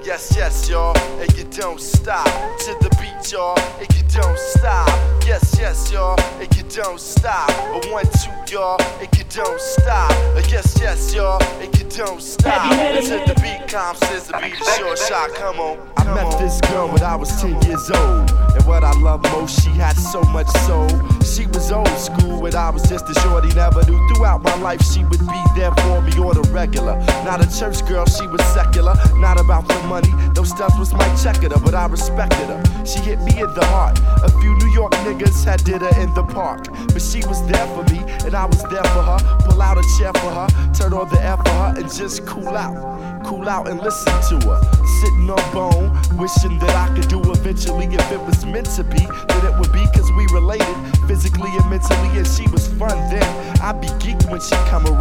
Yes, yes, y'all, and you don't stop. To the beat, y'all, and you don't stop. Yes, yes, y'all, and you don't stop. A 1, 2, y'all, and you don't stop. Yes, yes, y'all, and you don't stop. To the beat, calm says the beat is short shot. Come on. I met this girl when I was 10 years old, and what I love most, she had so much soul. She was old school when I was just a shorty, never knew. Throughout my life, she would be there for me on the regular. Not a church girl, she was secular. Not about the money, those stuff was my checker, but I respected her. She hit me in the heart. A few New York niggas had did her in the park, but she was there for me, and I was there for her. Pull out a chair for her, turn on the air for her, and just cool out and listen to her. Sitting on bone, wishing that I could do eventually. If it was meant to be, then it would be, cause we related physically and mentally, and she was fun then. I'd be geeked when she come around.